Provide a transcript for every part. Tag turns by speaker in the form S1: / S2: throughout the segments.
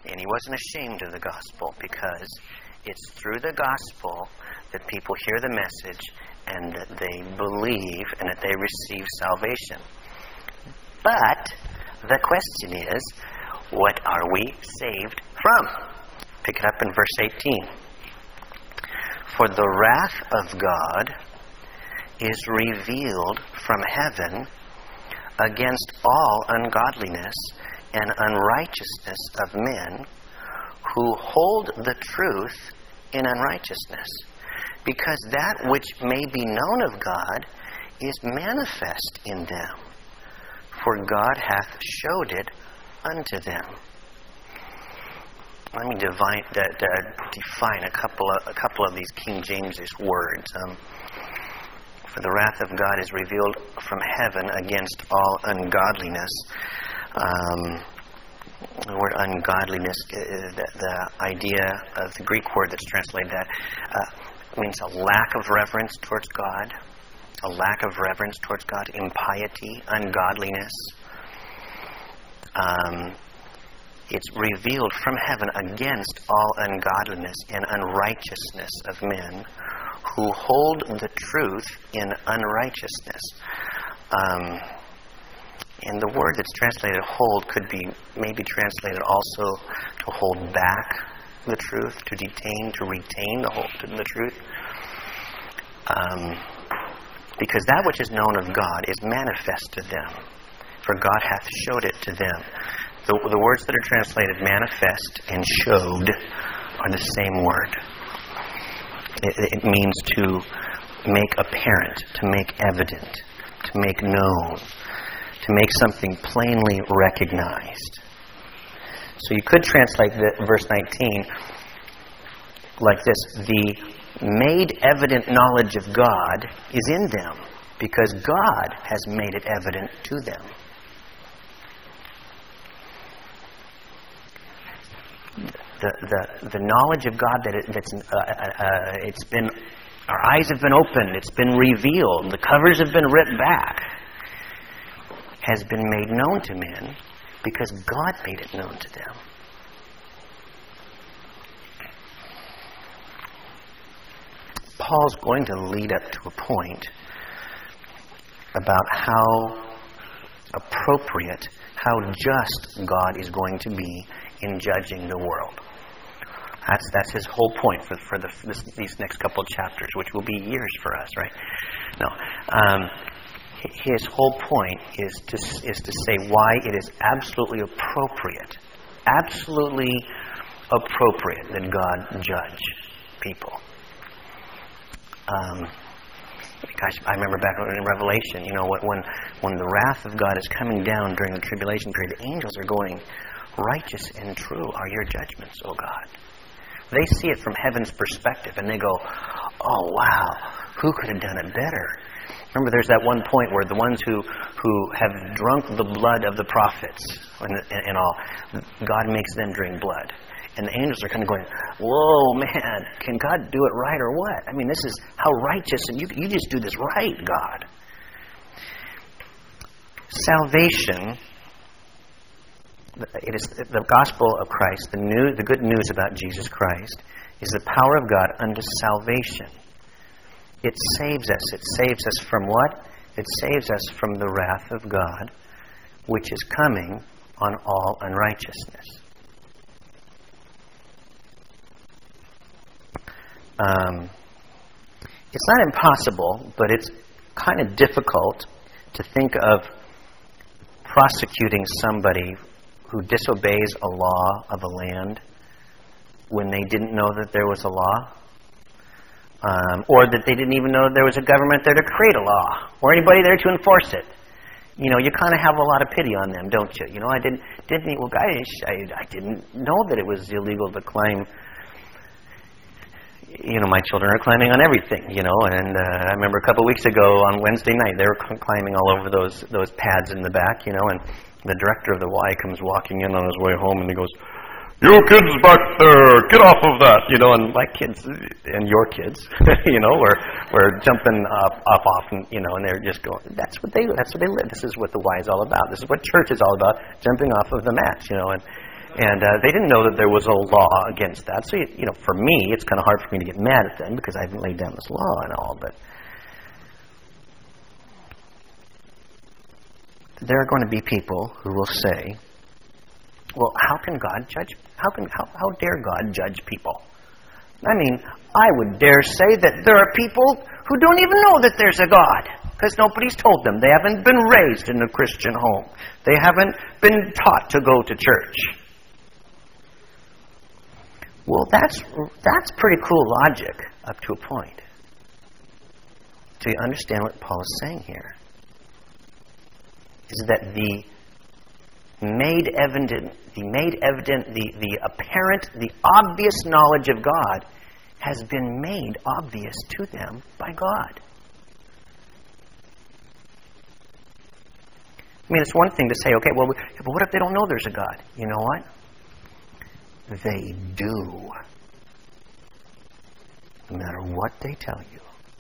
S1: And he wasn't ashamed of the gospel, because it's through the gospel that people hear the message and that they believe and that they receive salvation. But the question is, what are we saved from? Pick it up in verse 18. For the wrath of God is revealed from heaven against all ungodliness and unrighteousness of men who hold the truth in unrighteousness, because that which may be known of God is manifest in them, for God hath showed it unto them. Let me define a couple of these King James words. For the wrath of God is revealed from heaven against all ungodliness. The word ungodliness, the idea of the Greek word that's translated that, means a lack of reverence towards God, a lack of reverence towards God, impiety, ungodliness. It's revealed from heaven against all ungodliness and unrighteousness of men who hold the truth in unrighteousness. And the word that's translated hold could be maybe translated also to hold back the truth, to detain, to retain the truth. Because that which is known of God is manifest to them, for God hath showed it to them. The words that are translated manifest and showed are the same word. It means to make apparent, to make evident, to make known, to make something plainly recognized. So you could translate verse 19 like this: the made evident knowledge of God is in them, because God has made it evident to them. The knowledge of God it's been, our eyes have been opened, it's been revealed, the covers have been ripped back, has been made known to men because God made it known to them. Paul's going to lead up to a point about how appropriate, how just God is going to be in judging the world. That's his whole point for these next couple of chapters, which will be years for us, right? No. His whole point is to say why it is absolutely appropriate that God judge people. Gosh, I remember back in Revelation, when the wrath of God is coming down during the tribulation period, the angels are going, righteous and true are your judgments, O God. They see it from heaven's perspective, and they go, oh, wow, who could have done it better? Remember, there's that one point where the ones who have drunk the blood of the prophets and all, God makes them drink blood. And the angels are kind of going, whoa, man, can God do it right or what? I mean, this is how righteous, and you just do this right, God. Salvation, it is the gospel of Christ, the good news about Jesus Christ, is the power of God unto salvation. It saves us. It saves us from what? It saves us from the wrath of God, which is coming on all unrighteousness. It's not impossible, but it's kind of difficult to think of prosecuting somebody who disobeys a law of a land when they didn't know that there was a law, or that they didn't even know there was a government there to create a law, or anybody there to enforce it. You kind of have a lot of pity on them, don't you? I didn't know that it was illegal to climb. My children are climbing on everything, and I remember a couple of weeks ago on Wednesday night, they were climbing all over those pads in the back, and the director of the Y comes walking in on his way home, and he goes, "You kids back there, get off of that," and my kids and your kids, were jumping off, and they're just going, that's what they live. This is what the Y is all about. This is what church is all about, jumping off of the mats, And they didn't know that there was a law against that. So, for me, it's kind of hard for me to get mad at them because I haven't laid down this law and all. But there are going to be people who will say, well, how can God judge? How dare God judge people? I mean, I would dare say that there are people who don't even know that there's a God because nobody's told them. They haven't been raised in a Christian home. They haven't been taught to go to church. Well, that's pretty cool logic up to a point. Do you understand what Paul is saying here? Is that the apparent, the obvious knowledge of God has been made obvious to them by God. I mean, it's one thing to say, okay, well, but what if they don't know there's a God? You know what? They do. No matter what they tell you.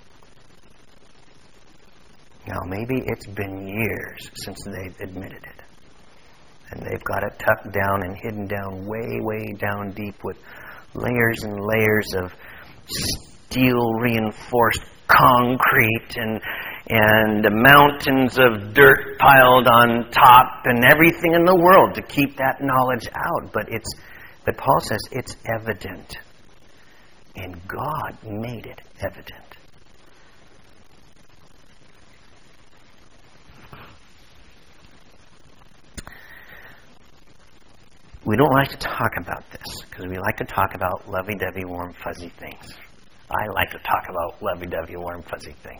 S1: Now, maybe it's been years since they've admitted it. And they've got it tucked down and hidden down way, way down deep with layers and layers of steel-reinforced concrete and mountains of dirt piled on top and everything in the world to keep that knowledge out. But Paul says it's evident. And God made it evident. We don't like to talk about this because we like to talk about lovey-dovey, warm, fuzzy things. I like to talk about lovey-dovey, warm, fuzzy things.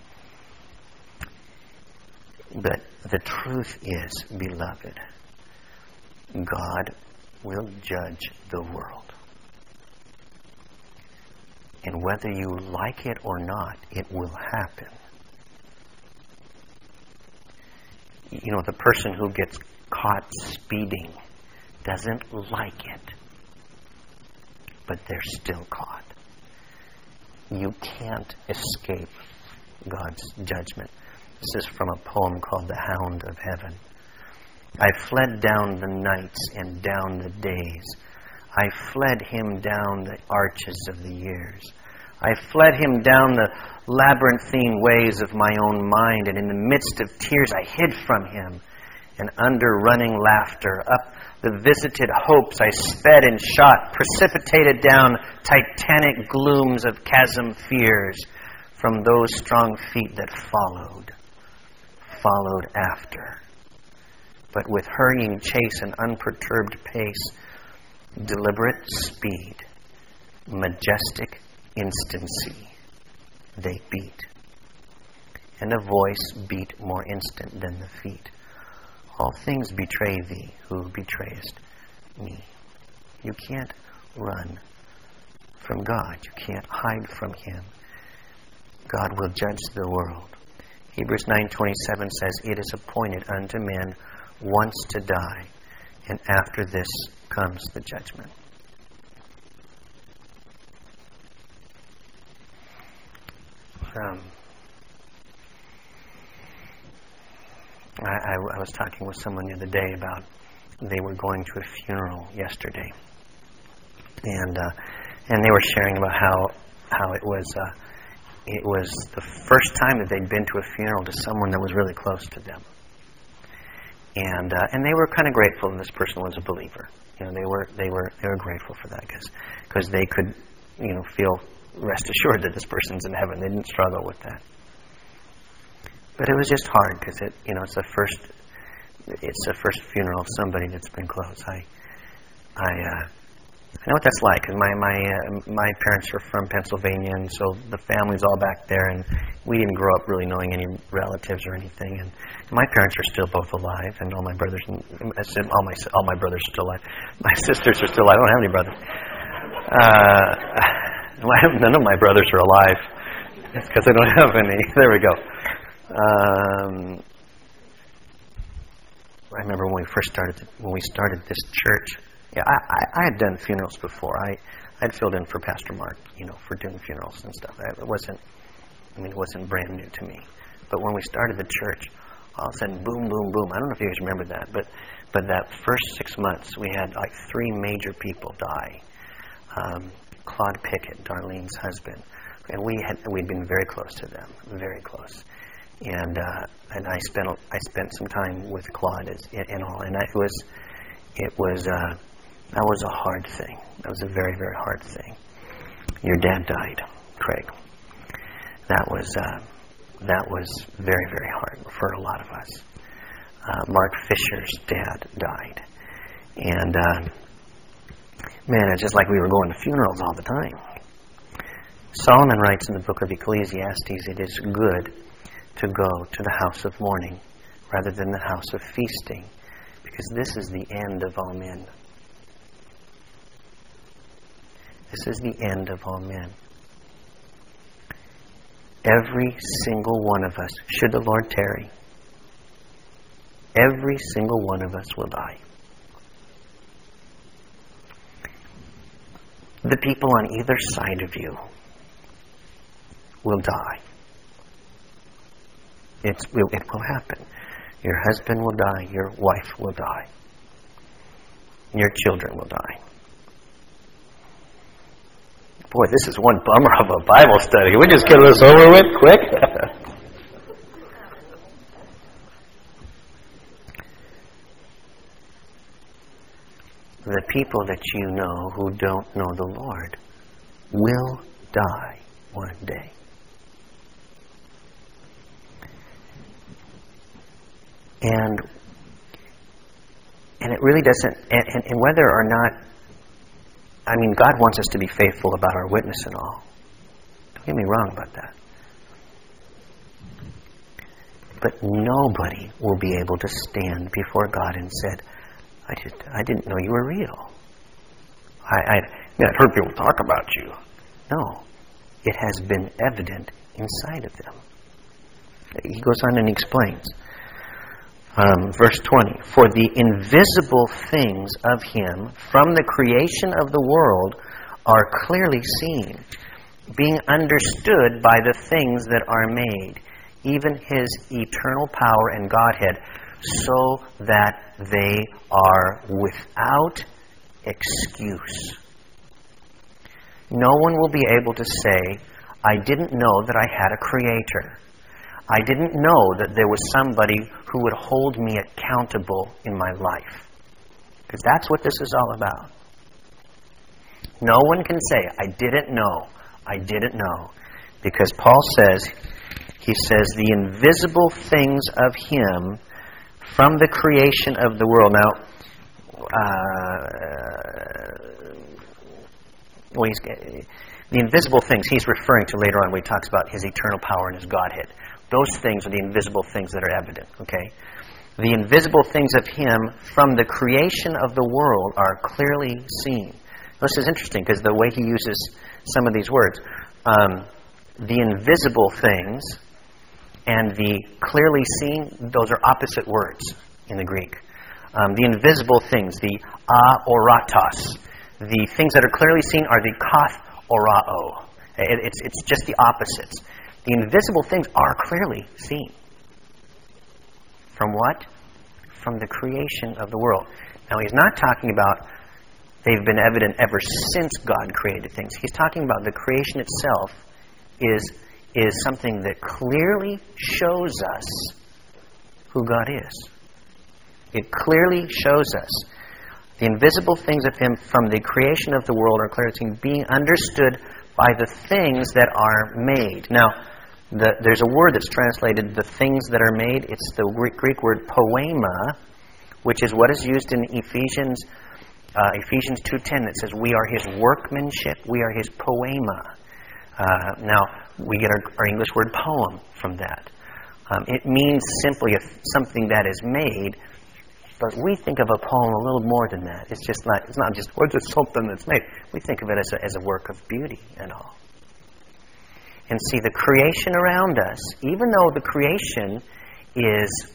S1: But the truth is, beloved, God will judge the world. And whether you like it or not, it will happen. The person who gets caught speeding doesn't like it, but they're still caught. You can't escape God's judgment. This is from a poem called The Hound of Heaven. I fled down the nights and down the days. I fled him down the arches of the years. I fled him down the labyrinthine ways of my own mind, and in the midst of tears I hid from him. And under running laughter, up the visited hopes I sped and shot, precipitated down titanic glooms of chasm fears from those strong feet that followed after. But with hurrying chase and unperturbed pace, deliberate speed, majestic instancy, they beat. And a voice beat more instant than the feet. All things betray thee, who betrayest me. You can't run from God. You can't hide from Him. God will judge the world. Hebrews 9:27 says, it is appointed unto men once to die, and after this comes the judgment. I was talking with someone the other day about they were going to a funeral yesterday, and they were sharing about how it was the first time that they'd been to a funeral to someone that was really close to them, and they were kind of grateful that this person was a believer. They were grateful for that because they could feel rest assured that this person's in heaven. They didn't struggle with that. But it was just hard because it's the first funeral of somebody that's been close. I know what that's like. My parents are from Pennsylvania, and so the family's all back there, and we didn't grow up really knowing any relatives or anything. And my parents are still both alive, and all my brothers and all my brothers are still alive. My sisters are still alive. I don't have any brothers. None of my brothers are alive. It's because I don't have any. There we go. I remember when we started this church. Yeah, I had done funerals before. I'd filled in for Pastor Mark, for doing funerals and stuff. It wasn't brand new to me. But when we started the church, all of a sudden, boom, boom, boom. I don't know if you guys remember that, but But that first 6 months, we had like 3 major people die. Claude Pickett, Darlene's husband, and we'd been very close to them, very close. And I spent some time with Claude and all, and that was a hard thing. That was a very, very hard thing. Your dad died, Craig. That was very, very hard for a lot of us. Mark Fisher's dad died, and man, it's just like we were going to funerals all the time. Solomon writes in the book of Ecclesiastes, "It is good to go to the house of mourning rather than the house of feasting, because this is the end of all men." This is the end of all men. Every single one of us, should the Lord tarry, every single one of us will die. The people on either side of you will die. It will happen. Your husband will die. Your wife will die. Your children will die. Boy, this is one bummer of a Bible study. We just get this over with quick. The people that you know who don't know the Lord will die one day. And it really doesn't, and whether or not, I mean, God wants us to be faithful about our witness and all. Don't get me wrong about that. But nobody will be able to stand before God and said, I didn't know you were real. I'd heard people talk about you. No. It has been evident inside of them. He goes on and explains. Verse 20, "For the invisible things of Him from the creation of the world are clearly seen, being understood by the things that are made, even His eternal power and Godhead, so that they are without excuse." No one will be able to say, "I didn't know that I had a Creator. I didn't know that there was somebody who would hold me accountable in my life." Because that's what this is all about. No one can say, "I didn't know. I didn't know." Because Paul says, he says, "the invisible things of Him from the creation of the world." Now, the invisible things he's referring to later on when he talks about His eternal power and His Godhead. Those things are the invisible things that are evident, okay? The invisible things of Him from the creation of the world are clearly seen. This is interesting because the way he uses some of these words. The invisible things and the clearly seen, those are opposite words in the Greek. The invisible things, the aoratos. The things that are clearly seen are the kath orao. It's just the opposites. The invisible things are clearly seen. From what? From the creation of the world. Now, he's not talking about they've been evident ever since God created things. He's talking about the creation itself is something that clearly shows us who God is. It clearly shows us. The invisible things of Him from the creation of the world are clearly seen, being understood by the things that are made. Now, there's a word that's translated the things that are made. It's the Greek word poema, which is what is used in Ephesians 2:10. It says, "We are His workmanship. We are His poema." Now, we get our English word poem from that. It means simply something that is made, but we think of a poem a little more than that. It's not just something that's made. We think of it as a work of beauty and all. And see, the creation around us, even though the creation is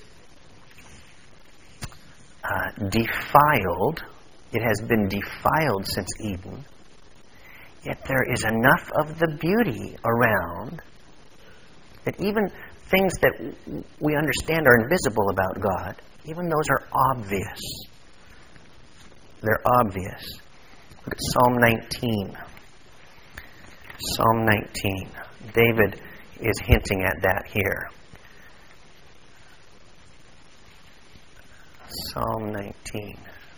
S1: defiled, it has been defiled since Eden, yet there is enough of the beauty around that even things that we understand are invisible about God Even those are obvious. They're obvious. Look at Psalm 19. Psalm 19. David is hinting at that here. Psalm 19.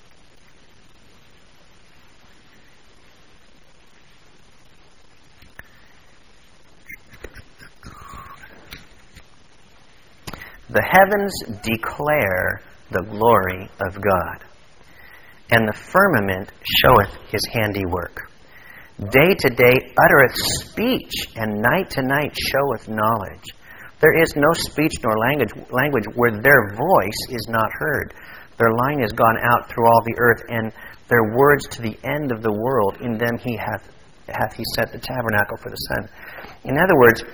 S1: The heavens declare the glory of God, and the firmament showeth his handiwork. Day to day uttereth speech, and night to night showeth knowledge. There is no speech nor language where their voice is not heard. Their line is gone out through all the earth, and their words to the end of the world. In them hath he set the tabernacle for the sun. In other words,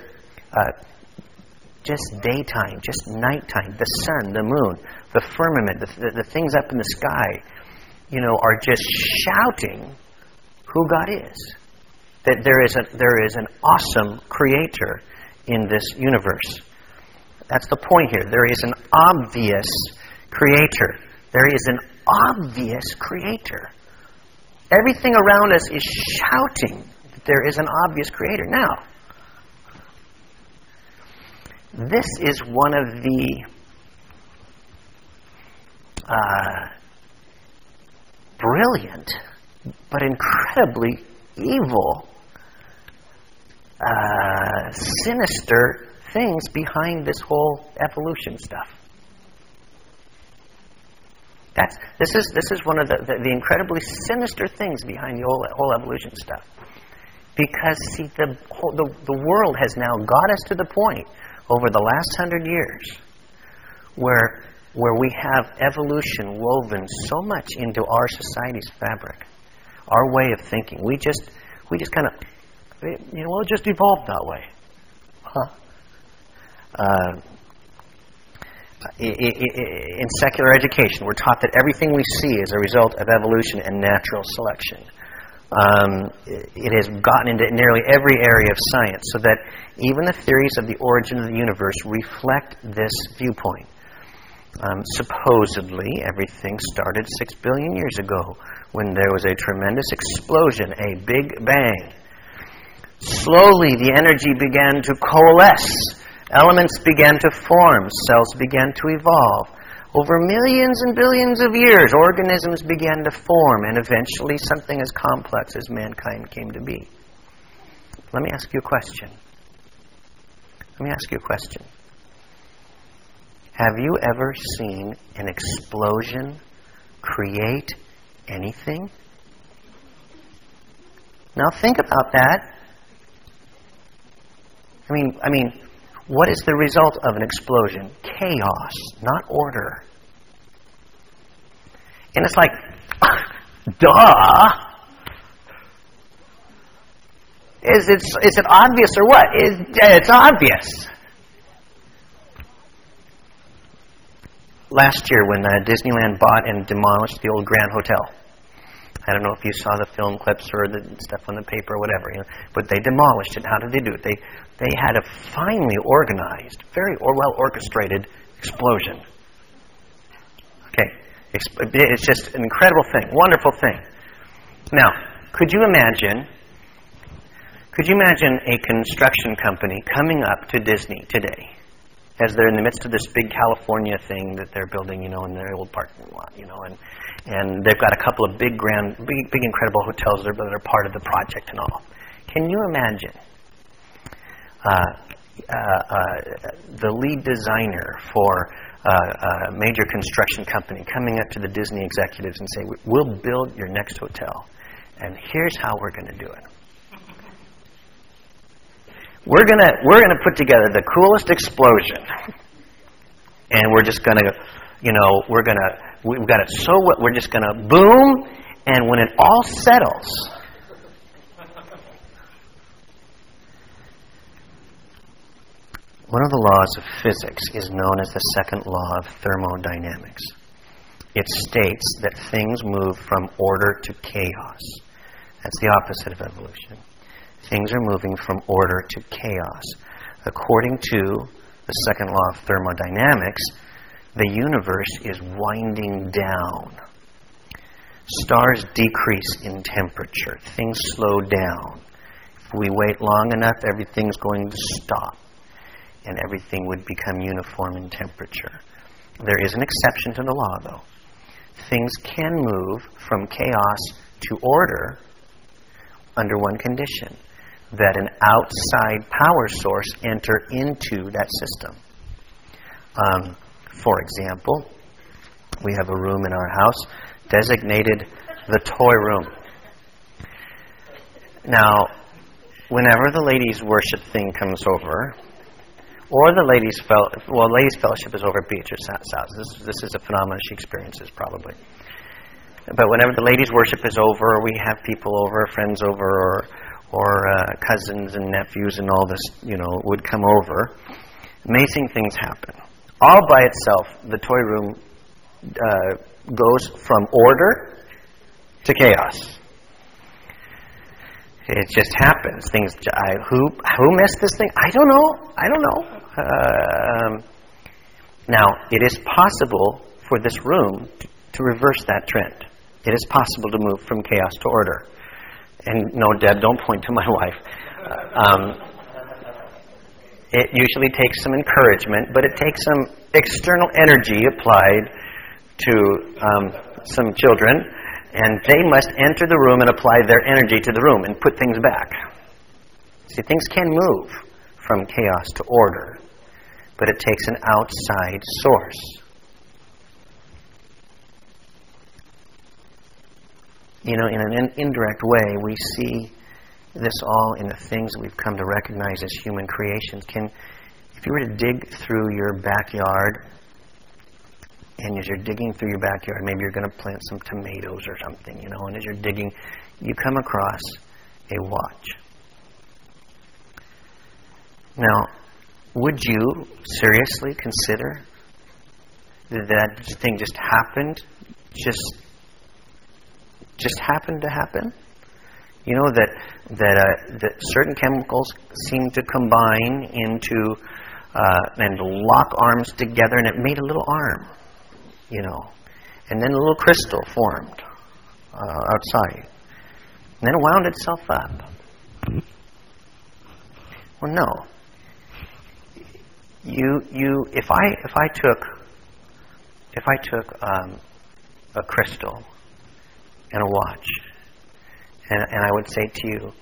S1: just daytime, just nighttime, the sun, the moon, the firmament, the things up in the sky, are just shouting who God is. That there is an awesome creator in this universe. That's the point here. There is an obvious creator. There is an obvious creator. Everything around us is shouting that there is an obvious creator. Now, this is one of the brilliant but incredibly evil, sinister things behind this whole evolution stuff. This is one of the incredibly sinister things behind the whole evolution stuff. Because, see, the world has now got us to the point over the last 100 years where we have evolution woven so much into our society's fabric, our way of thinking. We just kind of, it just evolved that way. In secular education, we're taught that everything we see is a result of evolution and natural selection. It has gotten into nearly every area of science, so that even the theories of the origin of the universe reflect this viewpoint. Supposedly, everything started 6 billion years ago when there was a tremendous explosion, a big bang. Slowly, the energy began to coalesce. Elements began to form. Cells began to evolve. Over millions and billions of years, organisms began to form, and eventually something as complex as mankind came to be. Let me ask you a question. Have you ever seen an explosion create anything? Now think about that. I mean, what is the result of an explosion? Chaos, not order. And it's like, duh! Is it obvious or what? It's obvious. Last year when Disneyland bought and demolished the old Grand Hotel. I don't know if you saw the film clips or the stuff on the paper or whatever, but they demolished it. How did they do it? They had a finely organized, very well orchestrated explosion. Okay, it's just an incredible thing, wonderful thing. Now, could you imagine a construction company coming up to Disney today, as they're in the midst of this big California thing that they're building, in their old parking lot, and they've got a couple of big, incredible hotels that are part of the project and all. Can you imagine the lead designer for a major construction company coming up to the Disney executives and say, "We'll build your next hotel, and here's how we're going to do it. We're gonna put together the coolest explosion, and we're just gonna, we've got it so we're just gonna boom, and when it all settles." One of the laws of physics is known as the second law of thermodynamics. It states that things move from order to chaos. That's the opposite of evolution. Things are moving from order to chaos. According to the second law of thermodynamics, the universe is winding down. Stars decrease in temperature. Things slow down. If we wait long enough, everything's going to stop, and everything would become uniform in temperature. There is an exception to the law, though. Things can move from chaos to order under one condition, that an outside power source enter into that system. For example, we have a room in our house designated the toy room. Now, whenever the ladies' worship thing comes over, or the ladies' fellowship is over at Beatrice's house. This is a phenomenon she experiences probably. But whenever the ladies' worship is over, we have people over, friends over, or cousins and nephews and all this, would come over. Amazing things happen. All by itself, the toy room goes from order to chaos. It just happens. Things. Who missed this thing? I don't know. Now, it is possible for this room to reverse that trend. It is possible to move from chaos to order. And no, Deb, don't point to my wife. It usually takes some encouragement, but it takes some external energy applied to some children, and they must enter the room and apply their energy to the room and put things back. See, things can move from chaos to order, but it takes an outside source. In an indirect way, we see this all in the things that we've come to recognize as human creations. If you were to dig through your backyard, and as you're digging through your backyard, maybe you're going to plant some tomatoes or something, and as you're digging, you come across a watch. Now, would you seriously consider that thing just happened, just happened to happen? That certain chemicals seem to combine into and lock arms together, and it made a little arm, and then a little crystal formed outside, and then it wound itself up. Well, no. If I took a crystal and a watch, and I would say to you,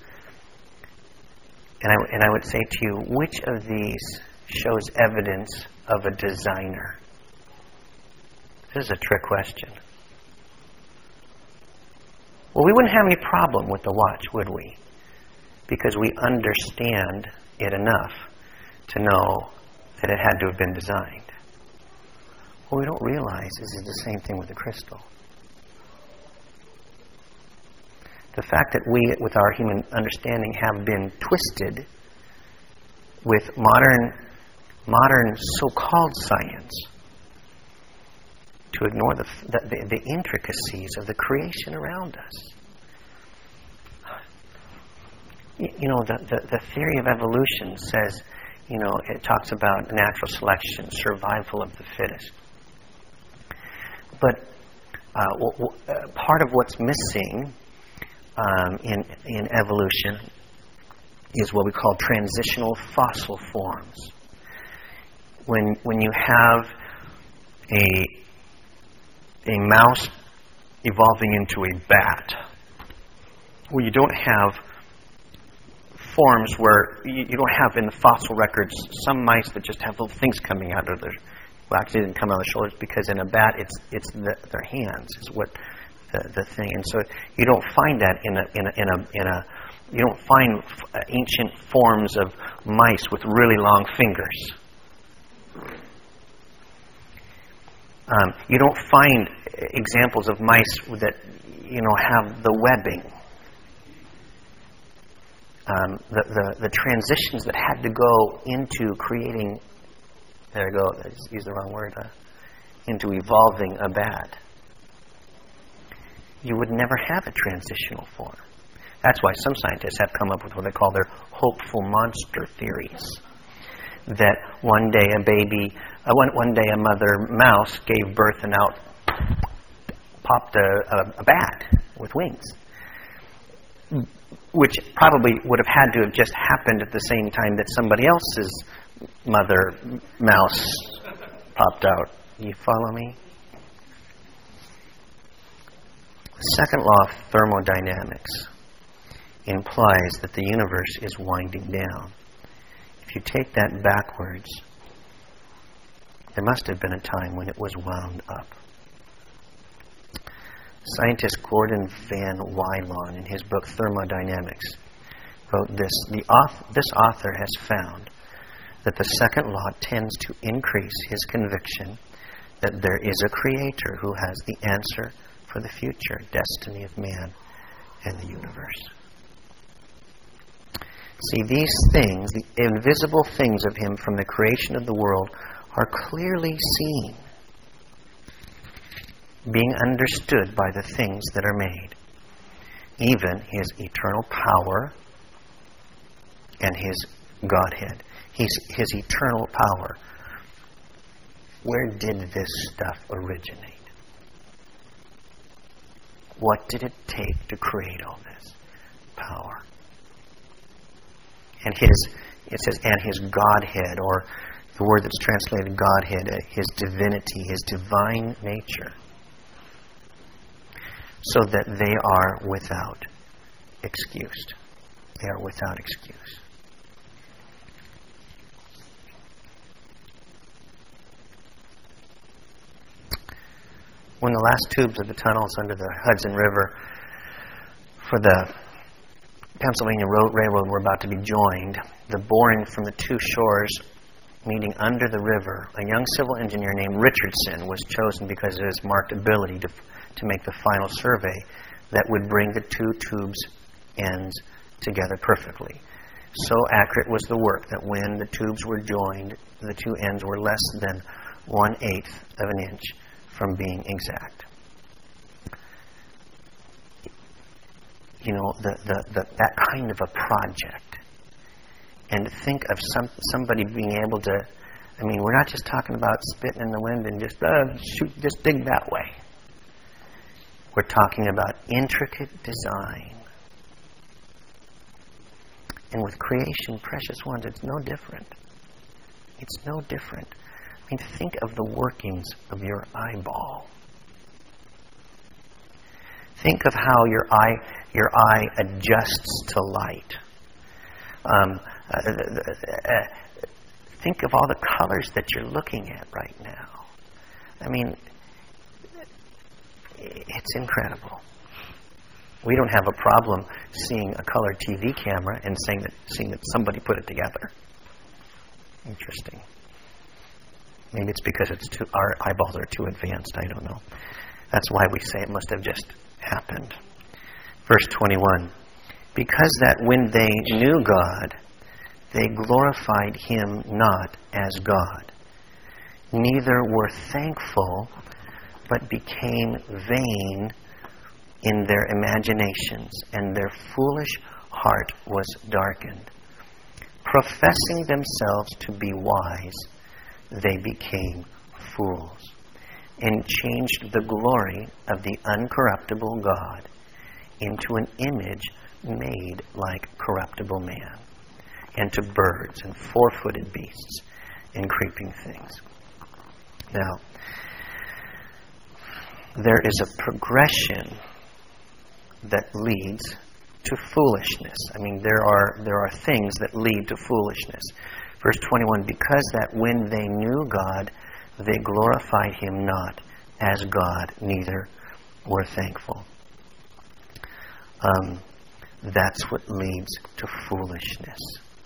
S1: and I would say to you, which of these shows evidence of a designer? This is a trick question. Well, we wouldn't have any problem with the watch, would we? Because we understand it enough to know that it had to have been designed. What we don't realize is the same thing with the crystal. The fact that we, with our human understanding, have been twisted with modern so-called science to ignore the intricacies of the creation around us. The theory of evolution says, it talks about natural selection, survival of the fittest. But part of what's missing in evolution is what we call transitional fossil forms. When you have a mouse evolving into a bat, well, you don't have forms where you don't have in the fossil records some mice that just have little things coming out of their. Well, actually, it didn't come out of the shoulders, because in a bat, it's their hands is what the thing, and so you don't find that you don't find ancient forms of mice with really long fingers. You don't find examples of mice that have the webbing. The transitions that had to go into creating, there you go, I just used the wrong word, into evolving a bat. You would never have a transitional form. That's why some scientists have come up with what they call their hopeful monster theories. that one day one day a mother mouse gave birth and out popped a bat with wings, which probably would have had to have just happened at the same time that somebody else's mother mouse popped out. You follow me? The second law of thermodynamics implies that the universe is winding down. If you take that backwards, there must have been a time when it was wound up. Scientist Gordon Van Wylon, in his book Thermodynamics, wrote this: this author has found that the second law tends to increase his conviction that there is a creator who has the answer for the future destiny of man and the universe. See, these things, the invisible things of him from the creation of the world, are clearly seen, being understood by the things that are made. Even his eternal power and his Godhead. His eternal power. Where did this stuff originate? What did it take to create all this power? And it says, and his Godhead, or the word that's translated Godhead, his divinity, his divine nature, so that they are without excuse. They are without excuse. When the last tubes of the tunnels under the Hudson River for the Pennsylvania Railroad were about to be joined, the boring from the two shores meeting under the river, a young civil engineer named Richardson was chosen because of his marked ability to make the final survey that would bring the two tubes' ends together perfectly. So accurate was the work that when the tubes were joined, the two ends were less than 1/8 of an inch from being exact. You know, that kind of a project. And to think of somebody being able to, I mean, we're not just talking about spitting in the wind and just dig that way. We're talking about intricate design. And with creation, precious ones, it's no different. It's no different. I mean, think of the workings of your eyeball. Think of how your eye adjusts to light. Think of all the colors that you're looking at right now. I mean, it's incredible. We don't have a problem seeing a color TV camera and seeing that somebody put it together. Interesting. Maybe it's because our eyeballs are too advanced. I don't know. That's why we say it must have just happened. Verse 21. Because that when they knew God, they glorified Him not as God, neither were thankful, but became vain in their imaginations, and their foolish heart was darkened. Professing themselves to be wise, they became fools, and changed the glory of the uncorruptible God into an image made like corruptible man, and to birds and four-footed beasts and creeping things. Now, there is a progression that leads to foolishness. I mean, there are things that lead to foolishness. Verse 21, because that when they knew God, they glorified Him not as God, neither were thankful. That's what leads to foolishness.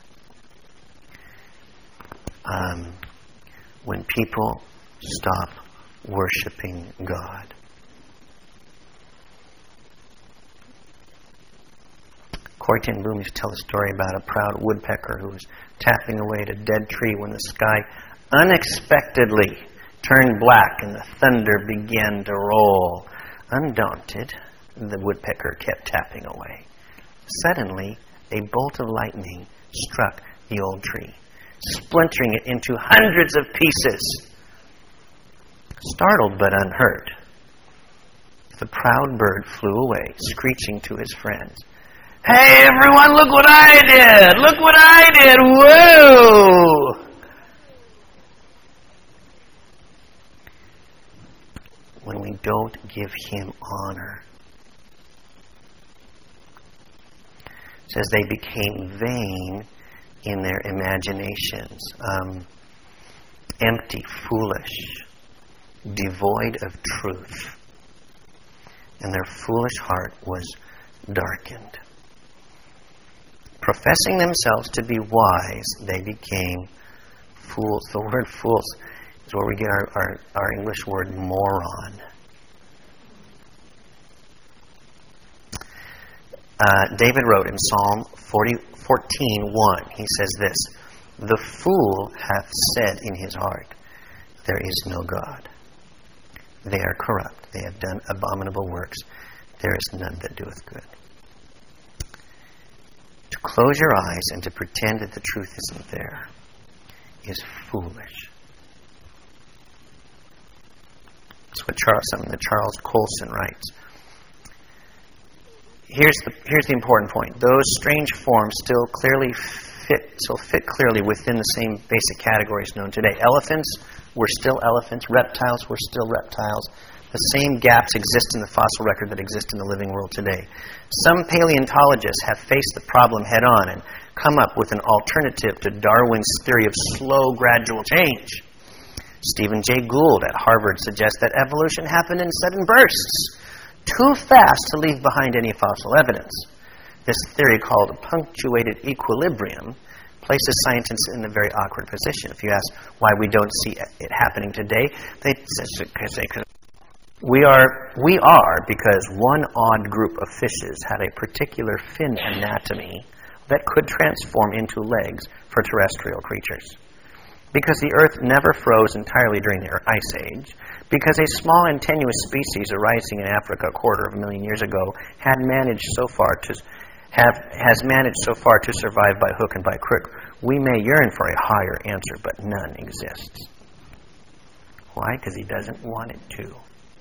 S1: When people stop worshiping God. Corrie ten Boom used to tell a story about a proud woodpecker who was tapping away at a dead tree when the sky unexpectedly turned black and the thunder began to roll. Undaunted, the woodpecker kept tapping away. Suddenly, a bolt of lightning struck the old tree, splintering it into hundreds of pieces. Startled but unhurt, the proud bird flew away, screeching to his friends, "Hey, everyone, look what I did! Look what I did! Whoa!" When we don't give him honor, it says they became vain in their imaginations, empty, foolish, devoid of truth. And their foolish heart was darkened. Professing themselves to be wise, they became fools. The word fools is where we get our English word moron. David wrote in Psalm 14:1, he says this, "The fool hath said in his heart, there is no God. They are corrupt. They have done abominable works. There is none that doeth good." To close your eyes and to pretend that the truth isn't there is foolish. That's what Charles Colson writes. Here's the important point. Those strange forms still fit clearly within the same basic categories known today. Elephants were still elephants. Reptiles were still reptiles. The same gaps exist in the fossil record that exist in the living world today. Some paleontologists have faced the problem head-on and come up with an alternative to Darwin's theory of slow, gradual change. Stephen Jay Gould at Harvard suggests that evolution happened in sudden bursts, too fast to leave behind any fossil evidence. This theory, called punctuated equilibrium, places scientists in a very awkward position. If you ask why we don't see it happening today, they say we are because one odd group of fishes had a particular fin anatomy that could transform into legs for terrestrial creatures. Because the Earth never froze entirely during the Ice Age, because a small and tenuous species arising in Africa 250,000 years ago has managed so far to survive by hook and by crook, we may yearn for a higher answer, but none exists. Why? Because he doesn't want it to.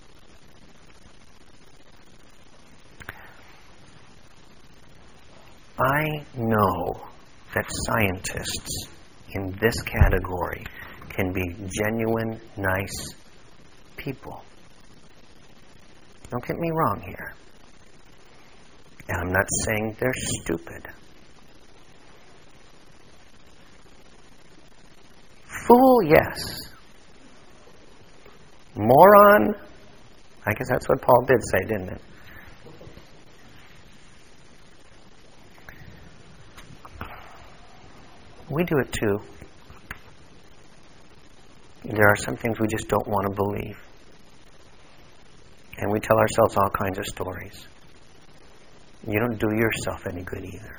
S1: I know that scientists in this category can be genuine, nice people. Don't get me wrong here. And I'm not saying they're stupid. Fool, yes. Moron, I guess that's what Paul did say, didn't it? We do it too. There are some things we just don't want to believe. And we tell ourselves all kinds of stories. You don't do yourself any good either.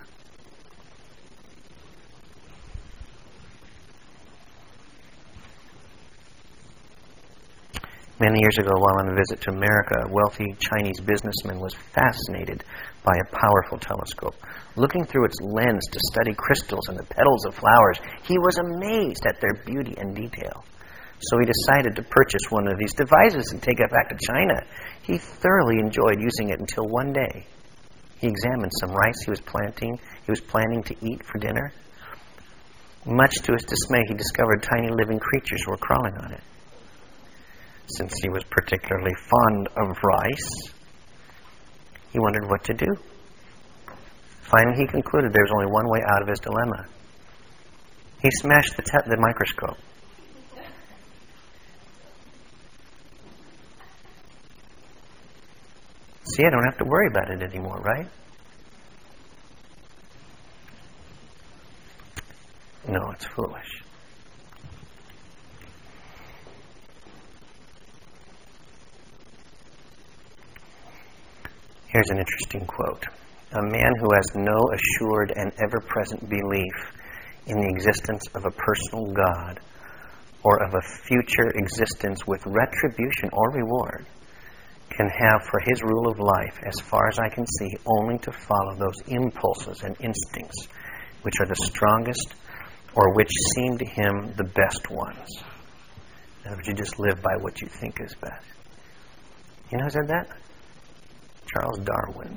S1: Many years ago, while on a visit to America, a wealthy Chinese businessman was fascinated by a powerful telescope. Looking through its lens to study crystals and the petals of flowers, he was amazed at their beauty and detail. So he decided to purchase one of these devices and take it back to China. He thoroughly enjoyed using it until one day he examined some rice he was planning to eat for dinner. Much to his dismay, he discovered tiny living creatures were crawling on it. Since he was particularly fond of rice, he wondered what to do. Finally, he concluded there was only one way out of his dilemma. He smashed the microscope. See, I don't have to worry about it anymore, right? No, it's foolish. Here's an interesting quote. A man who has no assured and ever-present belief in the existence of a personal God or of a future existence with retribution or reward can have for his rule of life, as far as I can see, only to follow those impulses and instincts which are the strongest or which seem to him the best ones. In other words, you just live by what you think is best. You know who said that? Charles Darwin.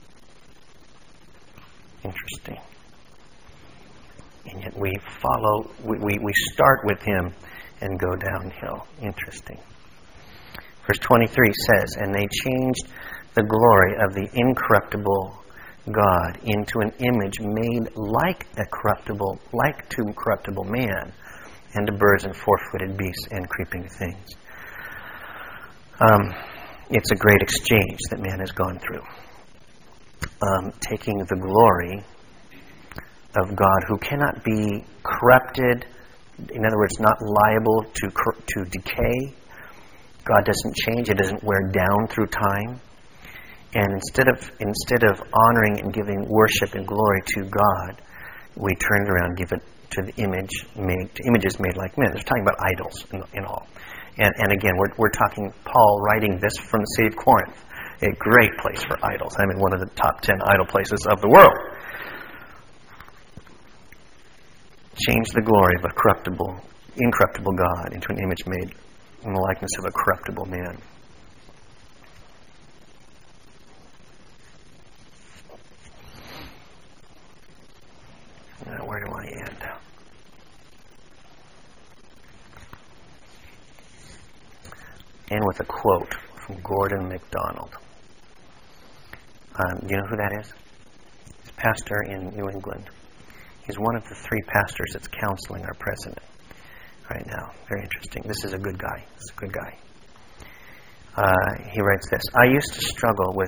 S1: Interesting. And yet we follow, we start with him and go downhill. Interesting. Verse 23 says, and they changed the glory of the incorruptible God into an image made like to corruptible man, and to birds and four-footed beasts and creeping things. It's a great exchange that man has gone through. Taking the glory of God, who cannot be corrupted, in other words, not liable to decay. God doesn't change; it doesn't wear down through time. And instead of honoring and giving worship and glory to God, we turn it around and give it to the images made like men. They're talking about idols in all. And again, we're talking Paul writing this from the city of Corinth, a great place for idols. I mean, one of the top 10 idol places of the world. Change the glory of a incorruptible God into an image made in the likeness of a corruptible man. Now, where do I end? End with a quote from Gordon MacDonald. Do you know who that is? He's a pastor in New England. He's one of the 3 pastors that's counseling our president right now. Very interesting. This is a good guy. He writes this: I used to struggle with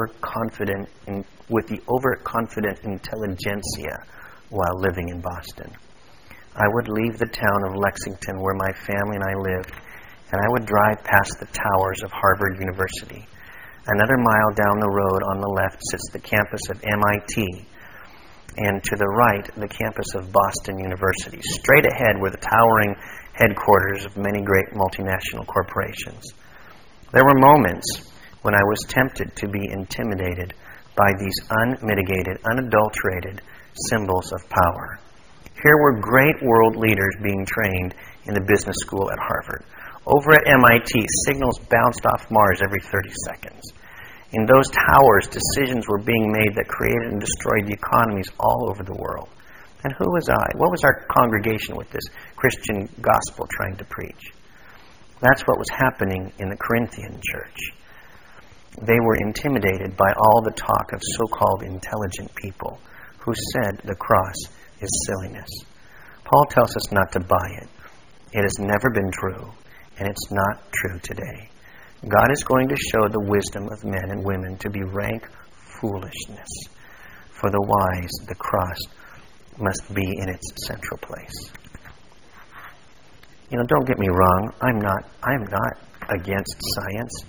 S1: the overconfident intelligentsia while living in Boston. I would leave the town of Lexington, where my family and I lived, and I would drive past the towers of Harvard University. Another mile down the road on the left sits the campus of MIT, and to the right, the campus of Boston University. Straight ahead were the towering headquarters of many great multinational corporations. There were moments when I was tempted to be intimidated by these unmitigated, unadulterated symbols of power. Here were great world leaders being trained in the business school at Harvard. Over at MIT, signals bounced off Mars every 30 seconds. In those towers, decisions were being made that created and destroyed the economies all over the world. And who was I? What was our congregation with this Christian gospel trying to preach? That's what was happening in the Corinthian church. They were intimidated by all the talk of so-called intelligent people who said the cross is silliness. Paul tells us not to buy it. It has never been true, and it's not true today. God is going to show the wisdom of men and women to be rank foolishness. For the wise, the cross must be in its central place. You know, don't get me wrong. I'm not against science.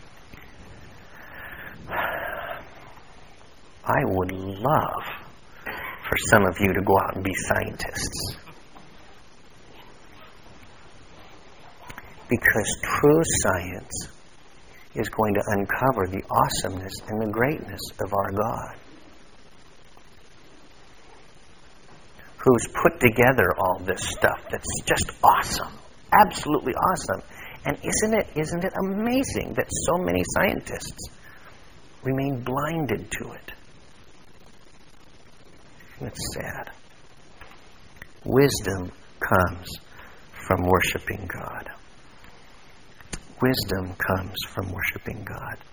S1: I would love for some of you to go out and be scientists. Because true science is going to uncover the awesomeness and the greatness of our God, who's put together all this stuff that's just awesome, absolutely awesome. And isn't it amazing that so many scientists remain blinded to it? It's sad. Wisdom comes from worshiping God. Wisdom comes from worshiping God.